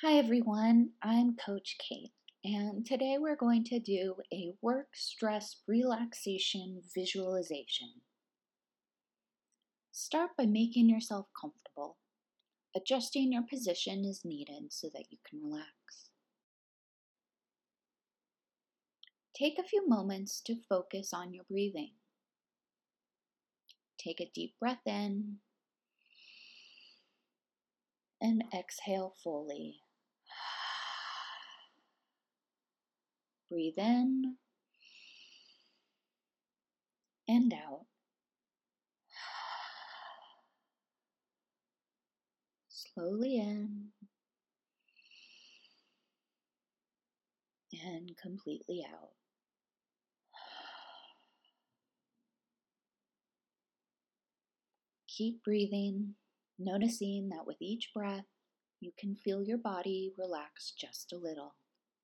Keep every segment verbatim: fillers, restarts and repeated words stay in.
Hi everyone, I'm Coach Kate, and today we're going to do a work stress relaxation visualization. Start by making yourself comfortable. Adjusting your position is needed so that you can relax. Take a few moments to focus on your breathing. Take a deep breath in and exhale fully. Breathe in and out. Slowly in and completely out. Keep breathing, noticing that with each breath, you can feel your body relax just a little.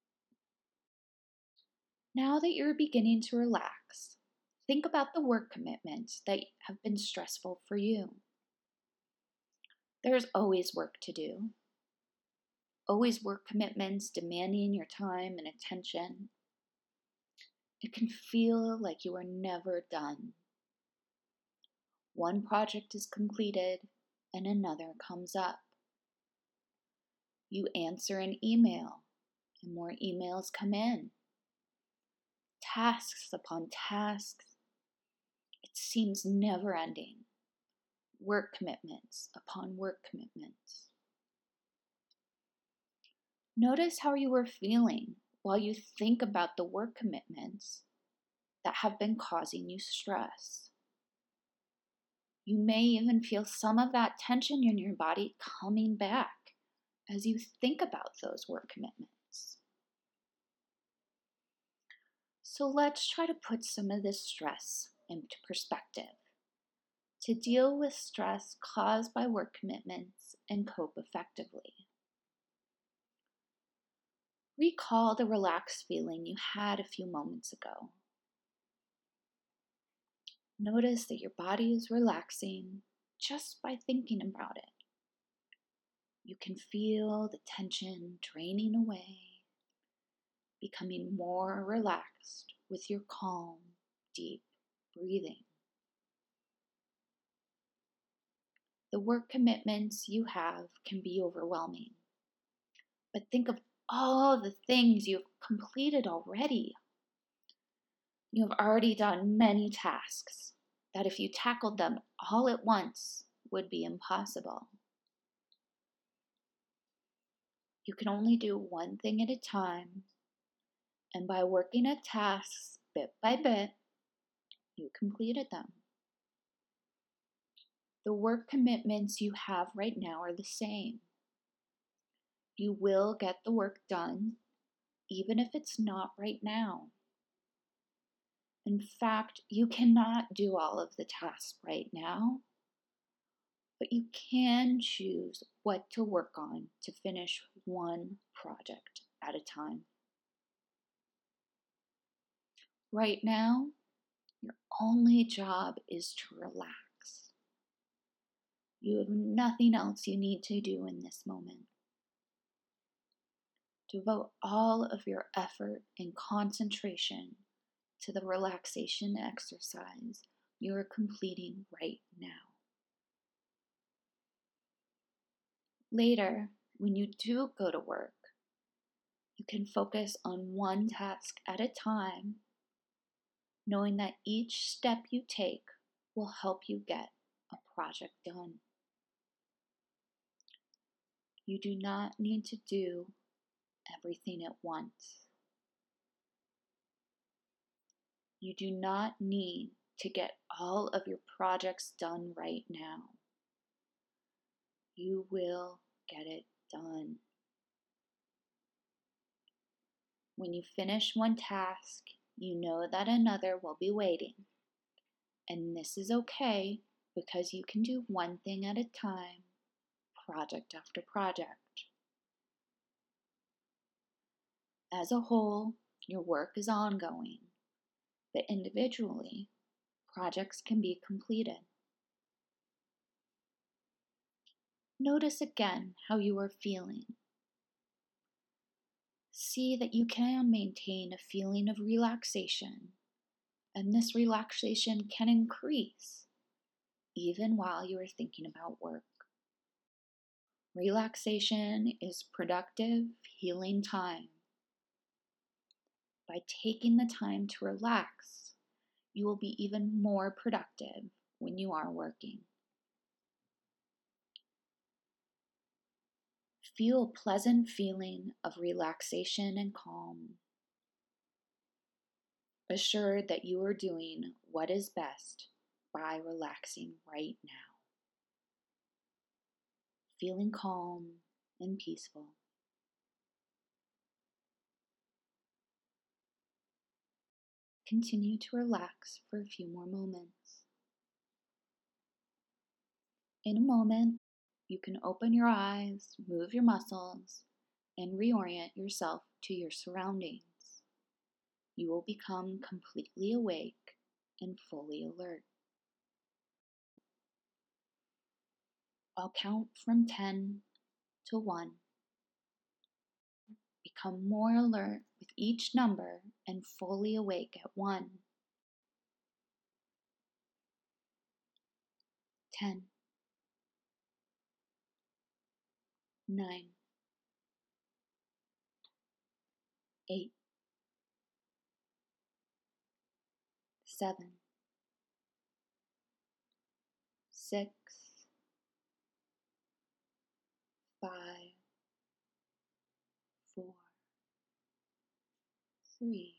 Now that you're beginning to relax, think about the work commitments that have been stressful for you. There's always work to do, always work commitments demanding your time and attention. It can feel like you are never done. One project is completed and another comes up. You answer an email and more emails come in. Tasks upon tasks. It seems never ending. Work commitments upon work commitments. Notice how you are feeling while you think about the work commitments that have been causing you stress. You may even feel some of that tension in your body coming back as you think about those work commitments. So let's try to put some of this stress into perspective to deal with stress caused by work commitments and cope effectively. Recall the relaxed feeling you had a few moments ago. Notice that your body is relaxing just by thinking about it. You can feel the tension draining away, becoming more relaxed with your calm, deep breathing. The work commitments you have can be overwhelming, but think of all the things you've completed already. You have already done many tasks that if you tackled them all at once would be impossible. You can only do one thing at a time, and by working at tasks bit by bit, you completed them. The work commitments you have right now are the same. You will get the work done, even if it's not right now. In fact, you cannot do all of the tasks right now, but you can choose what to work on to finish one project at a time. Right now, your only job is to relax. You have nothing else you need to do in this moment. Devote all of your effort and concentration to the relaxation exercise you are completing right now. Later, when you do go to work, you can focus on one task at a time, knowing that each step you take will help you get a project done. You do not need to do everything at once. You do not need to get all of your projects done right now. You will get it done. When you finish one task, you know that another will be waiting. And this is okay because you can do one thing at a time, project after project. As a whole, your work is ongoing, but individually, projects can be completed. Notice again how you are feeling. See that you can maintain a feeling of relaxation, and this relaxation can increase even while you are thinking about work. Relaxation is productive, healing time. By taking the time to relax, you will be even more productive when you are working. Feel a pleasant feeling of relaxation and calm. Assured that you are doing what is best by relaxing right now. Feeling calm and peaceful. Continue to relax for a few more moments. In a moment, you can open your eyes, move your muscles, and reorient yourself to your surroundings. You will become completely awake and fully alert. I'll count from ten to one. Become more alert with each number and fully awake at one. ten. nine. eight. seven. six. five. four. three.